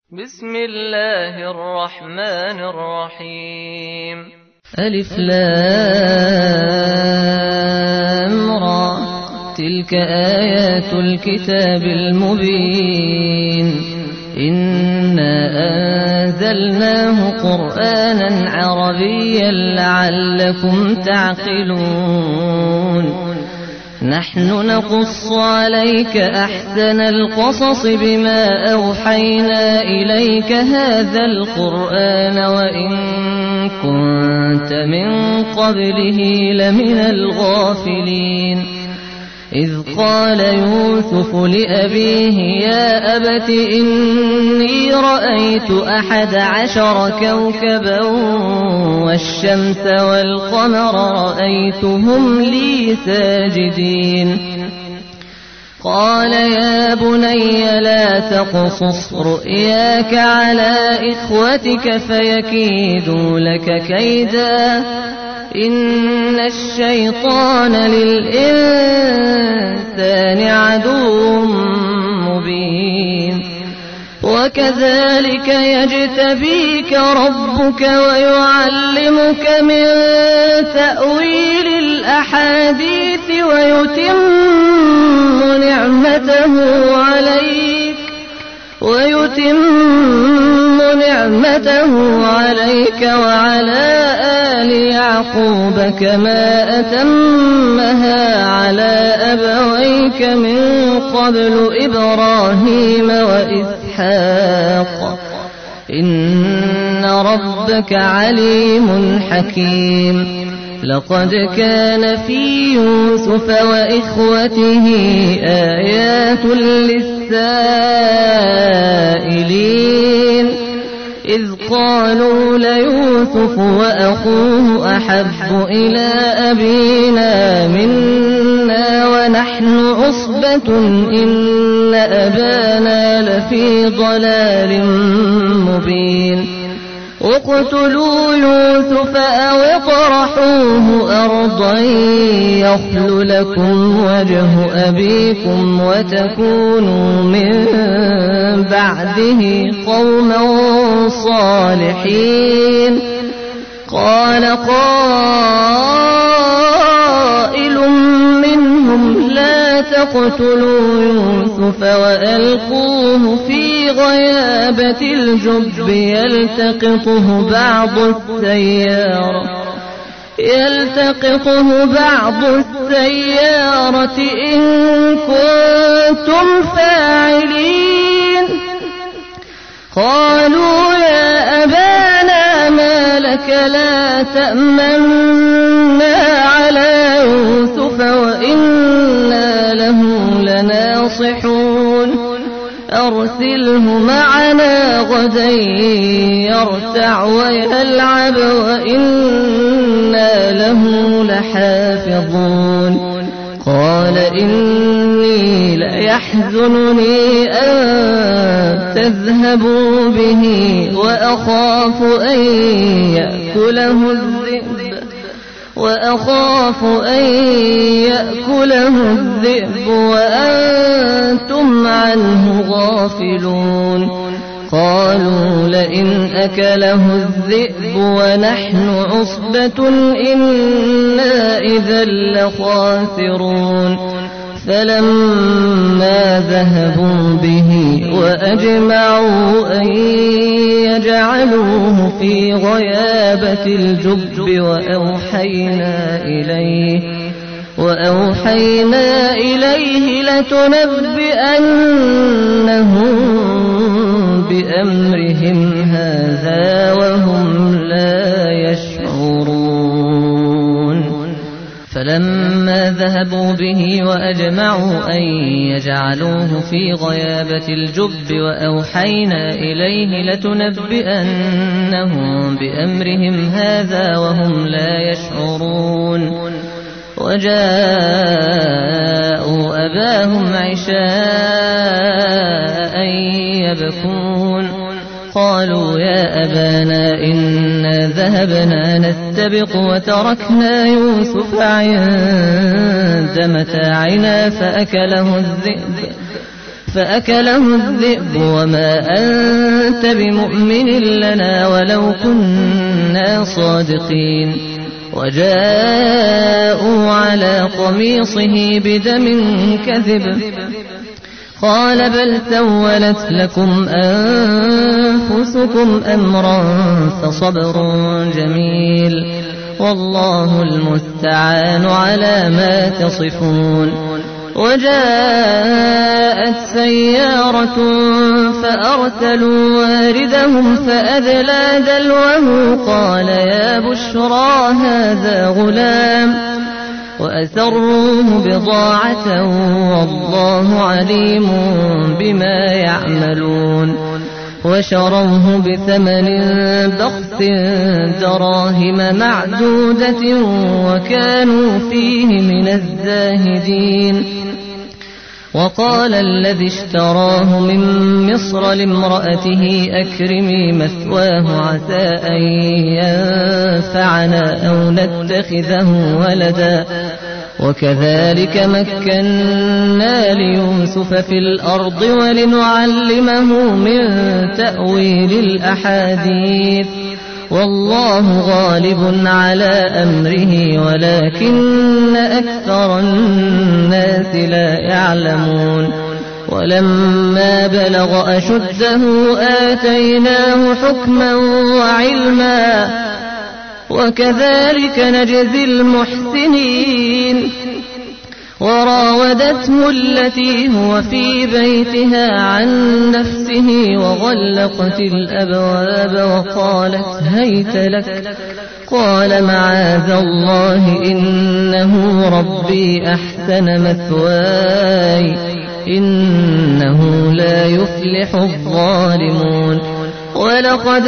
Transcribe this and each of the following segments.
بسم الله الرحمن الرحيم. ألف لام را، تلك آيات الكتاب المبين. إنا أنزلناه قرآنا عربيا لعلكم تعقلون. نحن نقص عليك أحسن القصص بما أوحينا إليك هذا القرآن وإن كنت من قبله لمن الغافلين. إذ قال يوسف لأبيه يا أبت إني رأيت 11 كوكبا والشمس والقمر رأيتهم لي ساجدين. قال يا بني لا تقصص رؤياك على إخوتك فيكيدوا لك كيدا إن الشيطان للإنسان عدو مبين. وكذلك يجتبيك ربك ويعلمك من تأويل الأحاديث ويتم نعمته عليك وعلى آل يعقوب كما أتمها على أبويك من قبل إبراهيم وإسحاق إن ربك عليم حكيم. لقد كان في يوسف وإخوته آيات للسائلين إذ قالوا ليوسف وأخوه أحب إلى أبينا منا ونحن عصبة إن أبانا لفي ضلال مبين. اقتلوا يوسف أو اطرحوه أرضا يخل لكم وجه أبيكم وتكونوا من بعده قوما صالحين. قال قائل منهم لا تقتلوا يوسف وألقوه في غيابة الجب يلتقطه بعض السيارة إن كنتم فاعلين. قالوا يا أبانا ما لك لا تأمنا على يوسف وإنا له لناصحون. أرسله معنا غدا يرتع ويلعب وإنا له لحافظون. قال إني ليحزنني أن تذهبوا به وأخاف أن يأكله الذئب وأنتم عنه غافلون. قالوا لئن أكله الذئب ونحن عصبة إنا إذا لخاسرون. فلما ذهبوا به وأجمعوا أن يجعلوه في غيابة الجب وأوحينا إليه لتنبئنهم بأمرهم هذا وهم لا يشعرون. فلما ذهبوا به وأجمعوا أن يجعلوه في غيابة الجب وأوحينا إليه لتنبئنهم بأمرهم هذا وهم لا يشعرون. وجاءوا أباهم عشاء يبكون. قالوا يا أبانا إنا ذهبنا نستبق وتركنا يوسف عند متاعنا فأكله الذئب وما أنت بمؤمن لنا ولو كنا صادقين. وجاءوا على قميصه بدم كذب قال بل سولت لكم أنفسكم أمرا فصبر جميل والله المستعان على ما تصفون. وجاءت سيارة فأرسلوا واردهم فأدلى دلوه قال يا بشرى هذا غلام وأسروه بضاعة والله عليم بما يعملون. وشروه بثمن بخس دراهم معدودة وكانوا فيه من الزاهدين. وقال الذي اشتراه من مصر لامرأته أكرمي مثواه عسى أن ينفعنا أو نتخذه ولدا وكذلك مكنا ليوسف في الأرض ولنعلمه من تأويل الأحاديث والله غالب على أمره ولكن أكثر الناس لا يعلمون. ولما بلغ أشده آتيناه حكما وعلما وكذلك نجزي المحسنين. وراودته التي هو في بيتها عن نفسه وغلقت الأبواب وقالت هيت لك قال معاذ الله إنه ربي أحسن مثواي إنه لا يفلح الظالمون. ولقد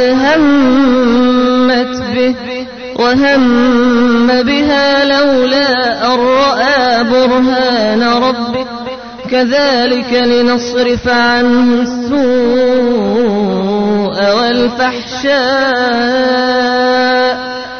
همت به وهم بها لولا أن رأى برهان ربه كذلك لنصرف عنه السوء والفحشاء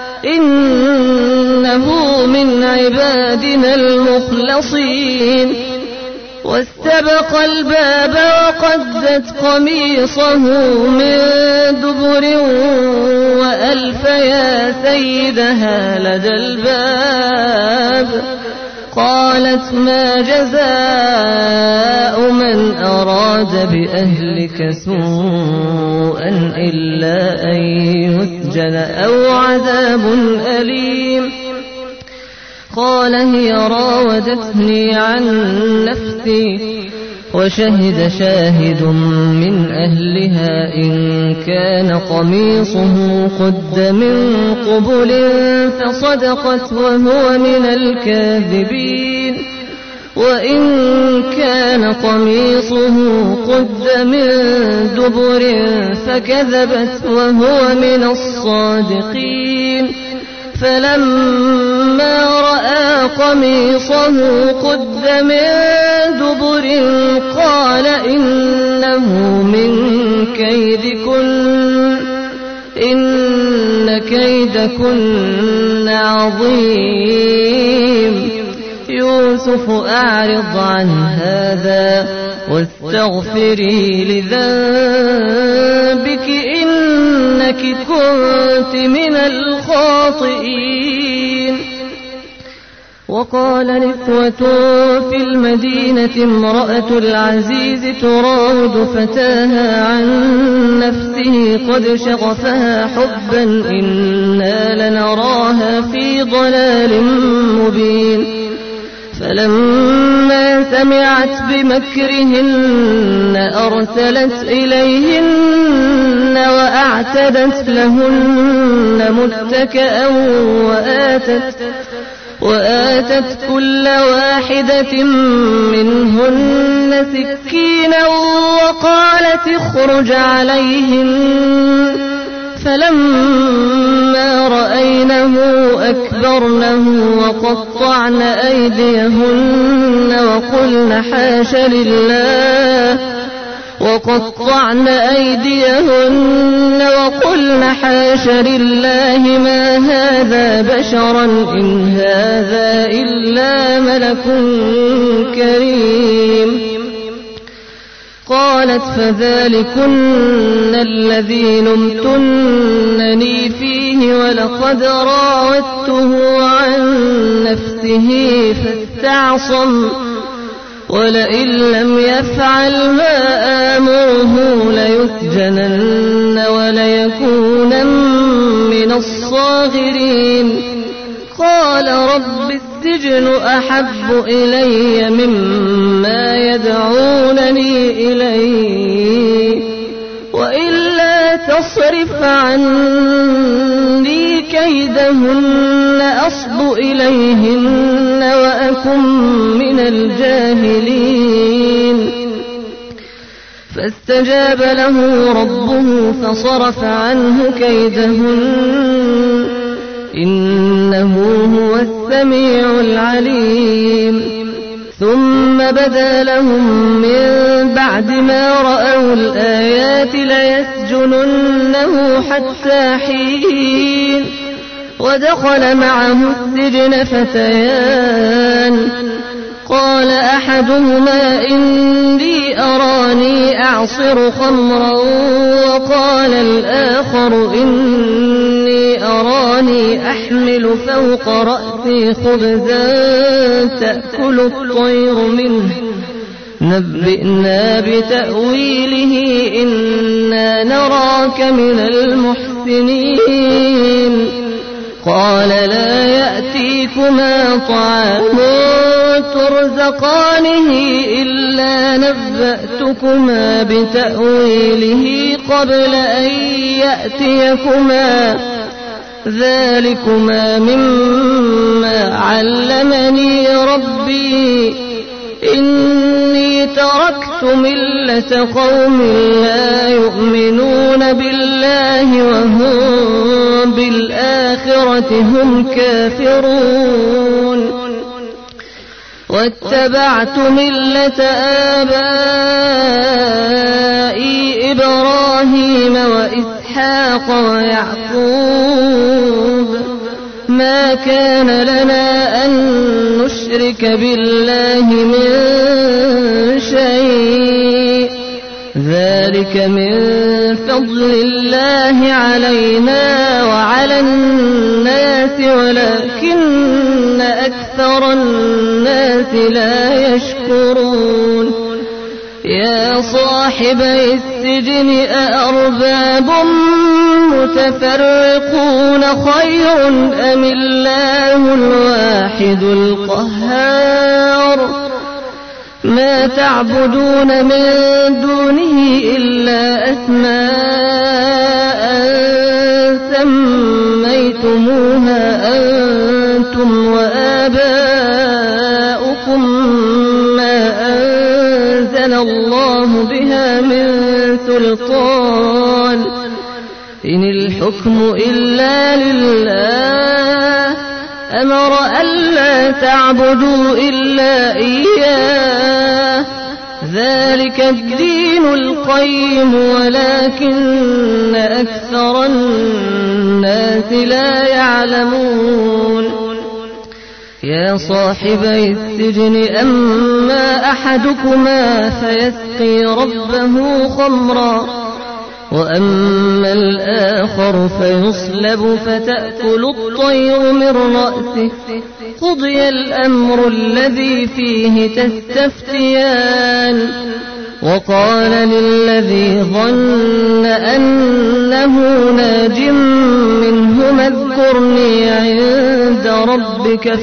إنه من عبادنا المخلصين. واستبق الباب وقدت قميصه من دبر وألف يا سيدها لدى الباب قالت ما جزاء من أراد بأهلك سوءا إلا أن يسجن أو عذاب أليم. قال هي راودتني عن نفسي وشهد شاهد من أهلها إن كان قميصه قد من قبل فصدقت وهو من الكاذبين وإن كان قميصه قد من دبر فكذبت وهو من الصادقين. فلما رأى قميصه قد من دبر قال إنه من كيدكن إن كيدكن عظيم. يوسف أعرض عن هذا واستغفري لذنبك إنك كنت من الخاطئين. وقال نسوة في المدينة امرأة العزيز تراود فتاها عن نفسه قد شغفها حبا إنا لنراها في ضلال مبين. فلما سمعت بمكرهن أرسلت إليهن وأعتدت لهن متكئا وآتت كل واحدة منهن سكينا وقالت اخرج عليهن. فلما رأينه أكبرنه وقطعن أيديهن وقلن حاش لله ما هذا بشرا إن هذا إلا ملك كريم. قالت فذلكن الذي لمتنني فيه ولقد راودته عن نفسه فاستعصم ولئن لم يفعل ما آمره ليسجنن وليكونن من الصاغرين قال رب السجن أحب إلي مما يدعونني إليه وإلا تصرف عني كيدهن أصب إليهن وأكن من الجاهلين فاستجاب له ربه فصرف عنه كيدهن إنه هو السميع العليم ثم بدا لهم من بعد ما رأوا الآيات ليسجننه حتى حين ودخل معه السجن فتيان قال أحدهما إني أراني أعصر خمرا وقال الآخر إني أراني أحمل فوق رأسي خبزا تأكل الطير منه نبئنا بتأويله إنا نراك من المحسنين قال لا يأتيكما طعام ترزقانه إلا نبأتكما بتأويله قبل أن يأتيكما ذلكما مما علمني ربي إني تركت ملة قوم لا يؤمنون بالله وهم بالآخرة هم كافرون واتبعت ملة آبائي إبراهيم وإسحاق ويعقوب ما كان لنا أن نشرك بالله من شيء ذلك من فضل الله علينا وعلى الناس ولكن أكثر الناس لا يشكرون يا صاحبي السجن أأرباب متفرقون خير أم الله الواحد القهار ما تعبدون من دونه إلا أسماء سميتموها أنتم وآباؤكم ما أنزل الله بها من سلطان إن الحكم إلا لله أمر ألا تعبدوا إلا إياه ذلك الدين القيم ولكن أكثر الناس لا يعلمون يا صاحبي السجن أما أحدكما فيسقي ربه خمرا وأما الآخر فيصلب فتأكل الطير من رأسه قضي الأمر الذي فيه تستفتيان وقال للذي ظن أنه ناج منهما اذكرني عند ربك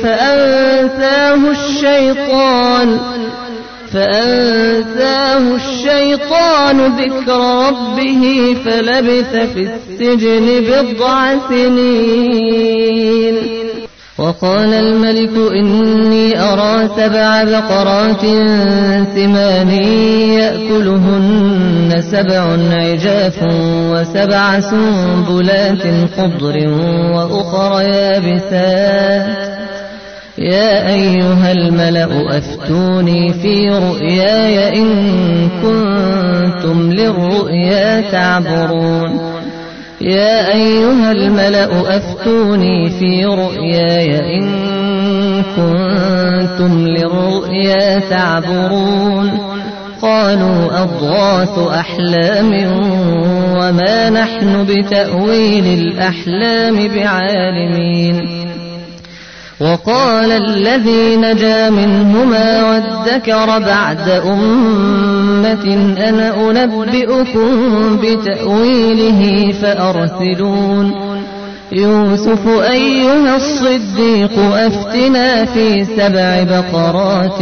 فأنساه الشيطان ذكر ربه فلبث في السجن 9 سنين وقال الملك إني أرى 7 بقرات سمان يأكلهن 7 عجاف و7 سنبلات خضر وأخر يابسات يا أيها الملأ أفتوني في رؤياي إن كنتم للرؤيا تعبرون يا أيها الملأ أفتوني في رؤياي إن كنتم للرؤيا تعبرون قالوا أضغاث أحلام وما نحن بتأويل الأحلام بعالمين. وقال الذي نجا منهما وادكر بعد أمة أنا أنبئكم بتأويله فأرسلون. يوسف أيها الصديق أفتنا في 7 بقرات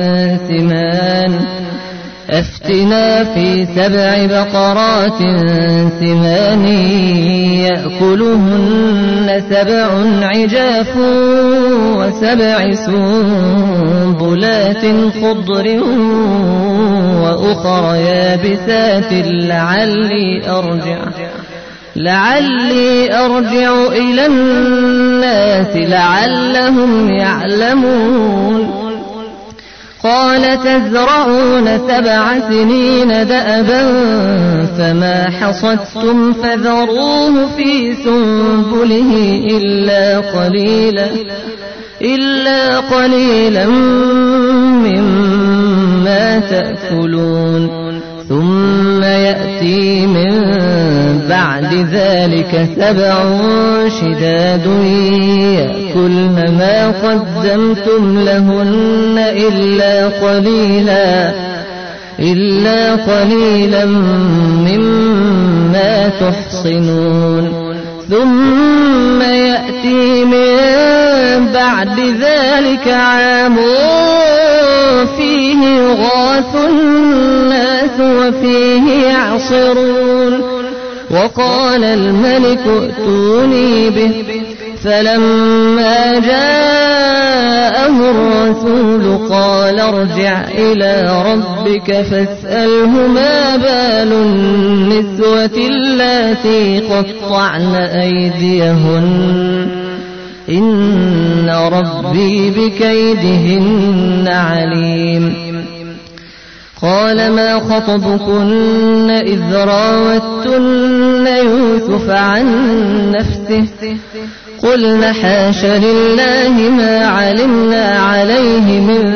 سمان يأكلهن 7 عجاف و7 سنبلات خضر وأخر يابسات لعلي أرجع إلى الناس لعلهم يعلمون. قال تزرعون 7 سنين دأبا فما حصدتم فذروه في سنبله إلا قليلا مما تأكلون. ثم يأتي من بعد ذلك 7 شداد يأكلن ما قدمتم لهن إلا قليلا مما تحصنون. ثم يأتي من بعد ذلك عام فيه يغاث الناس وفيه يعصرون. وقال الملك ائتوني به فلما جاءه الرسول قال ارجع إلى ربك فاسأله ما بال النسوة اللاتي قطعن أيديهن إن ربي بكيدهن عليم. قال ما خطبكن إذ راوتن يوسف عن نفسه قلن حاش لله ما علمنا عليه من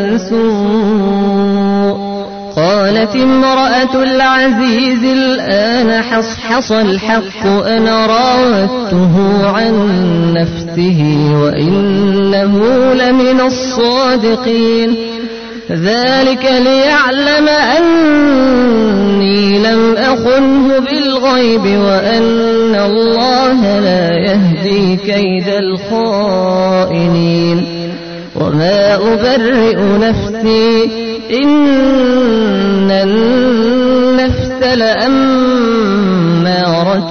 سوء. قالت امرأة العزيز الآن حصحص الحق أنا راودته عن نفسه وإنه لمن الصادقين. ذلك ليعلم أني لم أخنه بالغيب وأن الله لا يهدي كيد الخائنين. وما أبرئ نفسي إن النفس لأمارة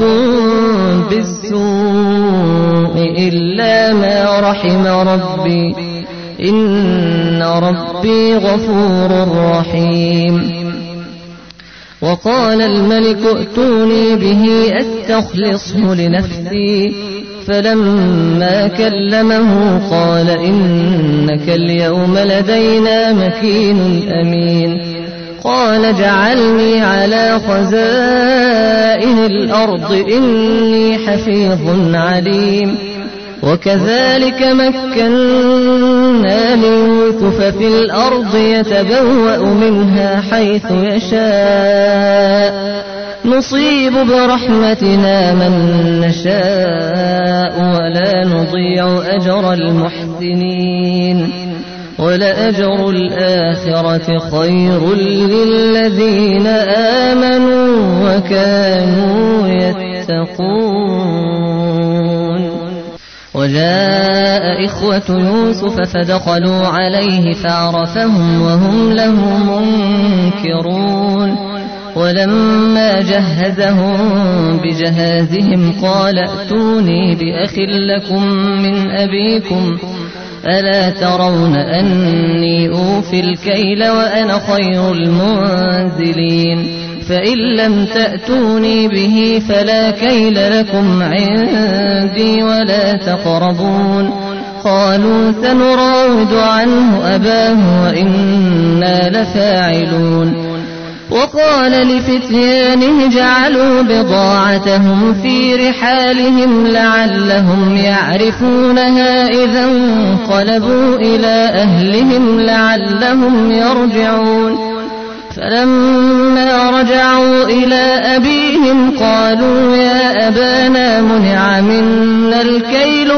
بالسوء إلا ما رحم ربي إن ربي غفور رحيم. وقال الملك ائتوني به أستخلصه لنفسي فلما كلمه قال إنك اليوم لدينا مكين أمين. قال اجعلني على خزائن الأرض إني حفيظ عليم. وكذلك مكنا ليوسف في الأرض يتبوأ منها حيث يشاء نصيب برحمتنا من نشاء ولا نضيع أجر المحسنين ولأجر الآخرة خير للذين آمنوا وكانوا يتقون. وجاء إخوة يوسف فدخلوا عليه فعرفهم وهم له منكرون. ولما جهزهم بجهازهم قال ائتوني بأخ لكم من أبيكم ألا ترون أني أوفي الكيل وأنا خير المنزلين. فإن لم تأتوني به فلا كيل لكم عندي ولا تقربون. قالوا سنراود عنه أباه وإنا لفاعلون. وقال لفتيانه جعلوا بضاعتهم في رحالهم لعلهم يعرفونها إذا انقلبوا إلى أهلهم لعلهم يرجعون. فلما رجعوا إلى أبيهم قالوا يا أبانا منع منا الكيل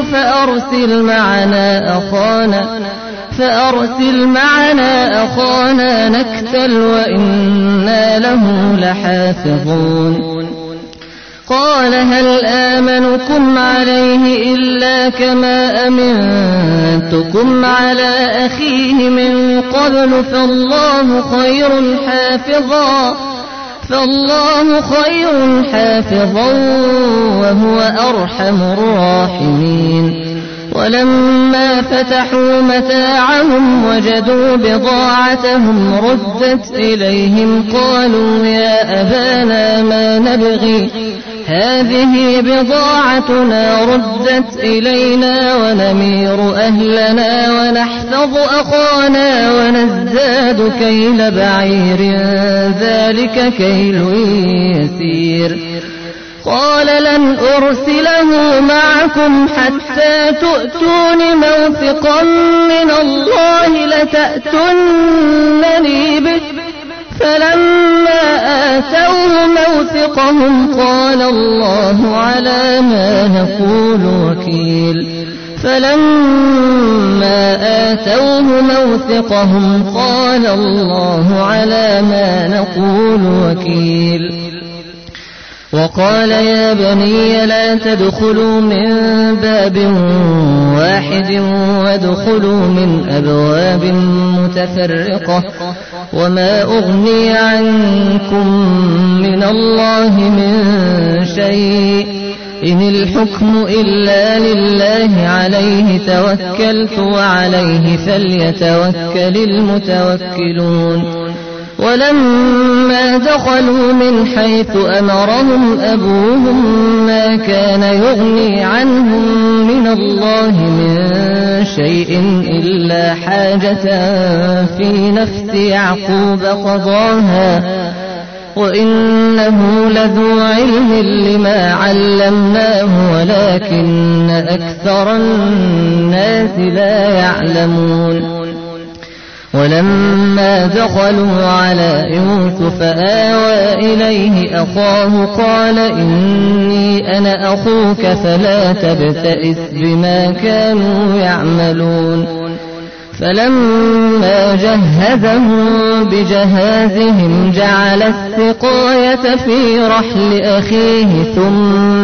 فأرسل معنا أخانا نكتل وإنا له لحافظون قال هل آمنكم عليه إلا كما أمنتكم على أخيه من قبل فالله خير حافظا وهو أرحم الراحمين ولما فتحوا متاعهم وجدوا بضاعتهم ردت إليهم قالوا يا أبانا ما نبغي هذه بضاعتنا ردت إلينا ونمير أهلنا ونحفظ أخانا ونزداد كيل بعير ذلك كيل يسير قال لن أرسله معكم حتى تؤتون موثقا من الله لتأتونني به فلما آتوه موثقهم قال الله على ما نقول وكيل وقال يا بني لا تدخلوا من باب واحد وادخلوا من أبواب متفرقة وما أغني عنكم من الله من شيء إن الحكم إلا لله عليه توكلت وعليه فليتوكل المتوكلون ولما دخلوا من حيث أمرهم أبوهم ما كان يغني عنهم من الله من شيء إلا حاجة في نفس يعقوب قضاها وإنه لذو علم لما علمناه ولكن أكثر الناس لا يعلمون ولما دخلوا على يوسف آوى إليه أخاه قال إني أنا أخوك فلا تبتئس بما كانوا يعملون فلما جهزهم بجهازهم جعل السقاية في رحل أخيه ثم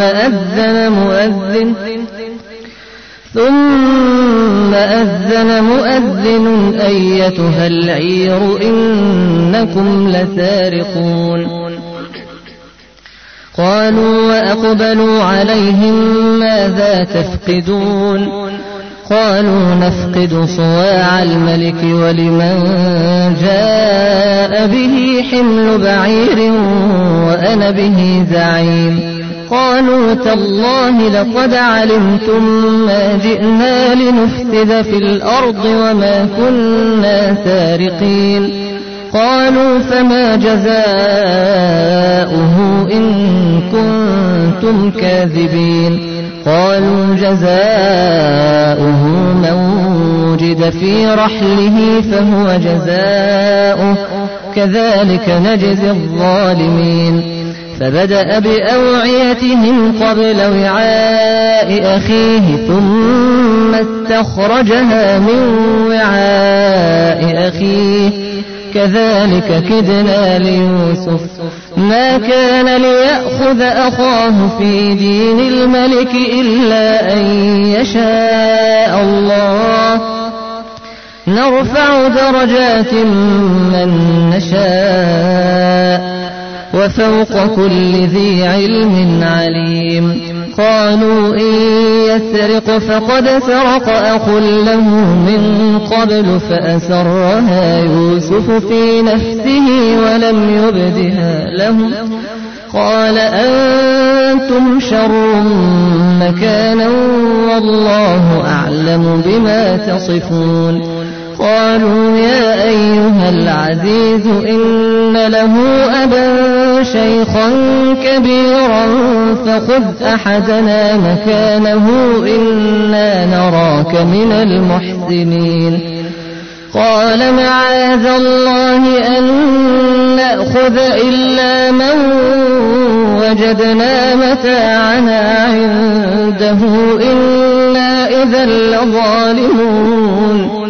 أذن مؤذن أيتها العير إنكم لسارقون قالوا وأقبلوا عليهم ماذا تفقدون قالوا نفقد صواع الملك ولمن جاء به حمل بعير وأنا به زعيم قالوا تالله لقد علمتم ما جئنا لنفسد في الأرض وما كنا سارقين قالوا فما جزاؤه إن كنتم كاذبين قالوا جزاؤه من وجد في رحله فهو جزاؤه كذلك نجزي الظالمين فبدأ بأوعيتهم قبل وعاء أخيه ثم استخرجها من وعاء أخيه كذلك كدنا ليوسف ما كان ليأخذ أخاه في دين الملك إلا أن يشاء الله نرفع درجات من نشاء وفوق كل ذي علم عليم قالوا إن يسرق فقد سرق أخ له من قبل فأسرها يوسف في نفسه ولم يبدها لهم قال أنتم شر مكانا والله أعلم بما تصفون قالوا يا أيها العزيز إن له أبا شيخا كبيرا فخذ أحدنا مكانه إنا نراك من المحسنين قال معاذ الله أن نأخذ إلا من وجدنا متاعنا عنده إنا إذا لظالمون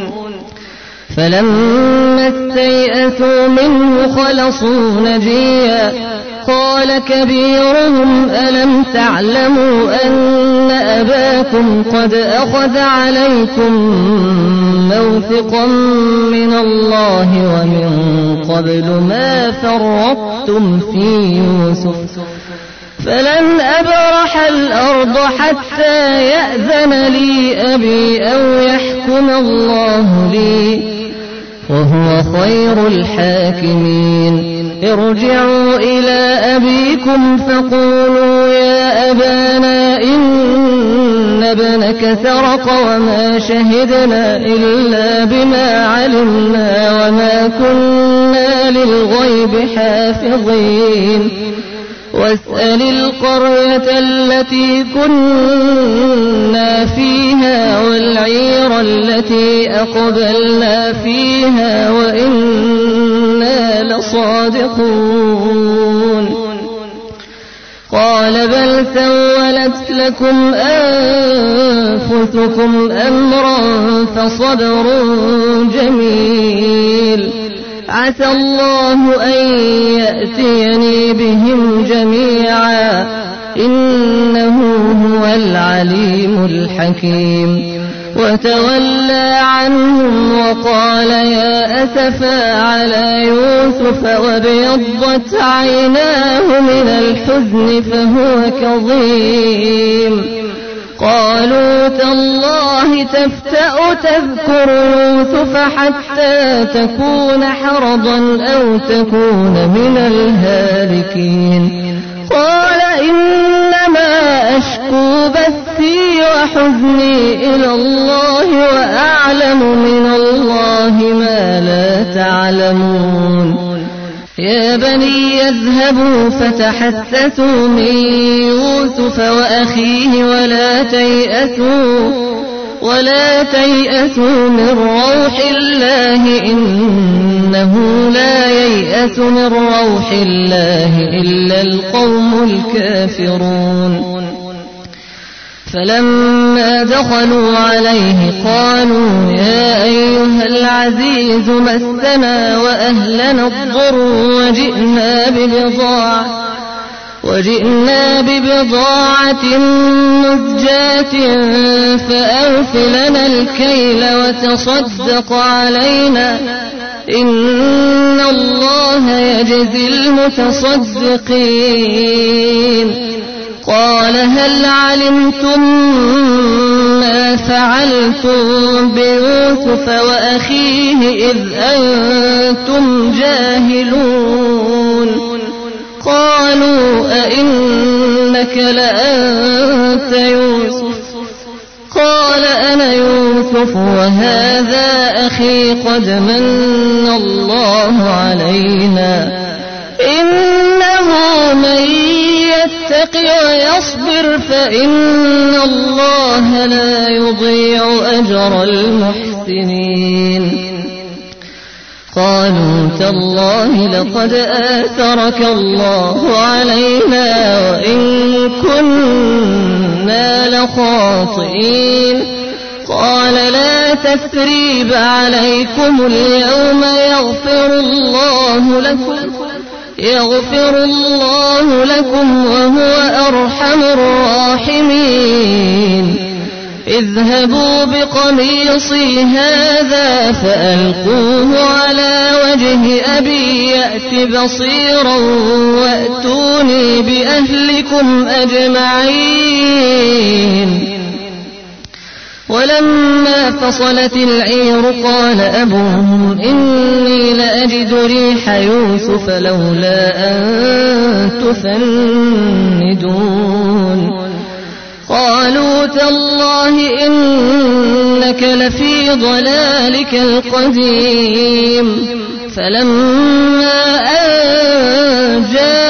فلما استيئسوا منه خلصوا نجيا قال كبيرهم ألم تعلموا أن أباكم قد أخذ عليكم موثقا من الله ومن قبل ما فرطتم في يوسف فلن أبرح الأرض حتى يأذن لي أبي أو يحكم الله لي وهو خير الحاكمين ارجعوا إلى أبيكم فقولوا يا أبانا إن ابنك سرق وما شهدنا إلا بما علمنا وما كنا للغيب حافظين واسأل القرية التي كنا فيها والعير التي أقبلنا فيها وإنا لصادقون قال بل سولت لكم أنفسكم أمرا فصبر جميل عسى الله أن يأتيني بهم جميعا إنه هو العليم الحكيم وتولى عنهم وقال يا أسفا على يوسف وابيضت عيناه من الحزن فهو كظيم قالوا تالله تفتأ تذكر يوسف حتى تكون حرضا أو تكون من الهالكين قال إنما أشكو بثي وحزني إلى الله وأعلم من الله ما لا تعلمون يا بني يذهبوا فتحسسوا من يوسف وأخيه ولا تيأسوا من روح الله إنه لا ييأس من روح الله إلا القوم الكافرون فلما دخلوا عليه قالوا يا أيها العزيز مسنا وأهلنا الضر وجئنا ببضاعة مزجاة فأوف لنا الكيل وتصدق علينا إن الله يجزي المتصدقين قال هل علمتم ما فعلتم بيوسف وأخيه إذ أنتم جاهلون قالوا أئنك لأنت يوسف قال أنا يوسف وهذا أخي قد من الله علينا إنه من يتق ويصبر فإن الله لا يضيع أجر المحسنين قالوا تالله لقد آثرك الله علينا وإن كنا لخاطئين قال لا تثريب عليكم اليوم يغفر الله لكم وهو أرحم الراحمين اذهبوا بقميصي هذا فألقوه على وجه أبي يأت بصيرا وأتوني بأهلكم أجمعين ولما فصلت العير قال أبوهم إني لأجد ريح يوسف لولا أن تفندون قالوا تالله إنك لفي ضلالك القديم فلما أن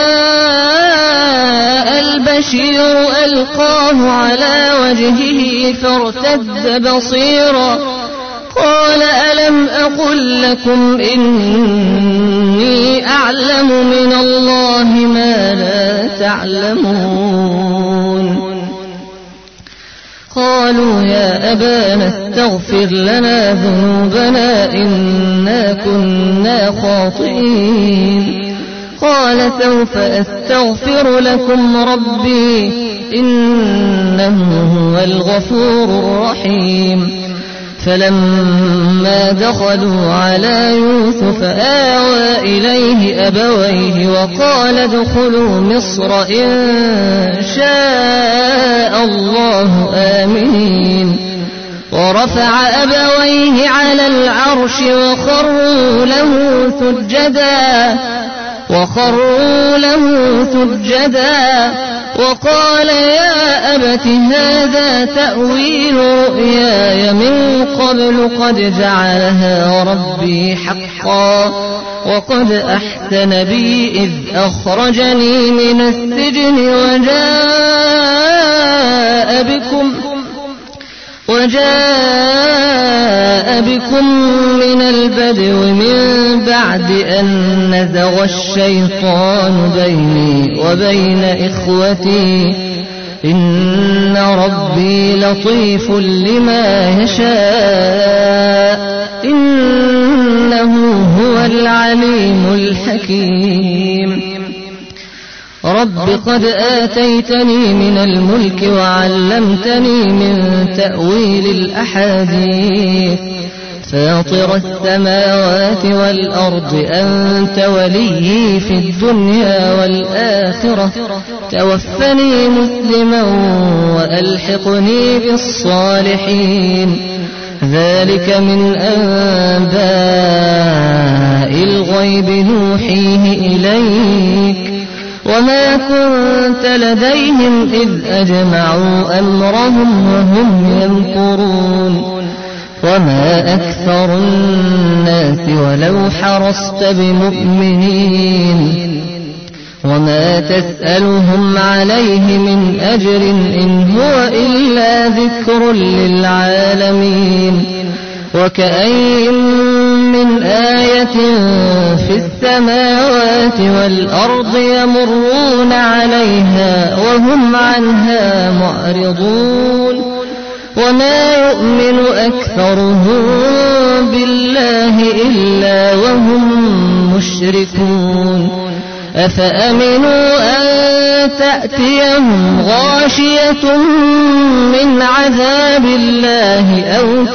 جاء البشير ألقاه على وجهه فارتد بصيرا قال ألم أقل لكم إني أعلم من الله ما لا تعلمون قالوا يا أبانا استغفر لنا ذنوبنا إنا كنا خاطئين قال سوف أستغفر لكم ربي إنه هو الغفور الرحيم فلما دخلوا على يوسف آوى إليه أبويه وقال ادخلوا مصر إن شاء الله آمنين ورفع أبويه على العرش وخروا له سجدا وقال يا أبت هذا تأويل رؤياي من قبل قد جعلها ربي حقا وقد أحسن بي إذ أخرجني من السجن وجاء بكم من البدو من بعد أن نزغ الشيطان بيني وبين إخوتي إن ربي لطيف لما يشاء إنه هو العليم الحكيم رب قد آتيتني من الملك وعلمتني من تأويل الأحاديث فاطر السماوات والأرض أنت وليي في الدنيا والآخرة توفني مسلما وألحقني بالصالحين ذلك من أنباء الغيب نوحيه إليك وما كنت لديهم إذ أجمعوا أمرهم وهم يمكرون وما أكثر الناس ولو حرصت بمؤمنين وما تسألهم عليه من أجر إن هو إلا ذكر للعالمين وكأين من آية في السماوات والأرض يمرون عليها وهم عنها معرضون وما يؤمن أكثرهم بالله إلا وهم مشركون أفأمنوا أن تأتيهم غاشية من عذاب الله أو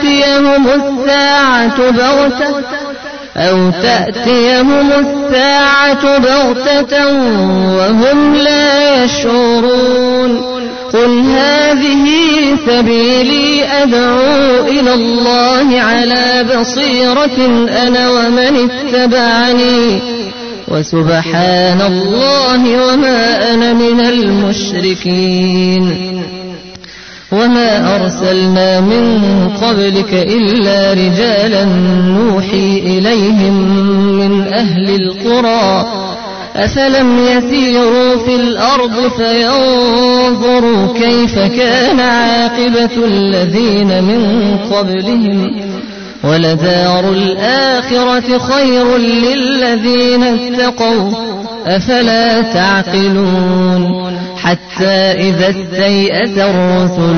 تأتيهم الساعة بغتة وهم لا يشعرون قل هذه سبيلي أدعو إلى الله على بصيرة أنا ومن اتبعني وسبحان الله وما أنا من المشركين وما أرسلنا من قبلك إلا رجالا نوحي إليهم من أهل القرى أفلم يسيروا في الأرض فينظروا كيف كان عاقبة الذين من قبلهم ولدار الآخرة خير للذين اتقوا أفلا تعقلون حتى إذا استيأس الرسل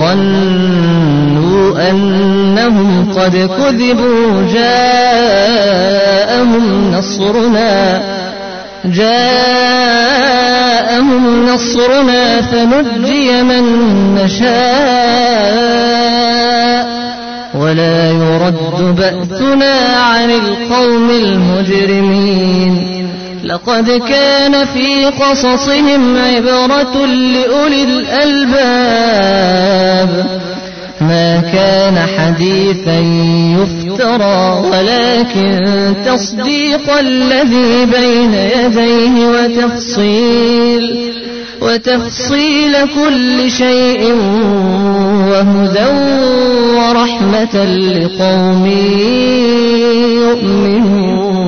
وظنوا أنهم قد كذبوا جاءهم نصرنا فنجي من نشاء ولا يرد بأسنا عن القوم المجرمين لقد كان في قصصهم عبرة لأولي الألباب ما كان حديثا يفترى ولكن تصديق الذي بين يديه وتفصيل كل شيء وهدى ورحمة لقوم يؤمنون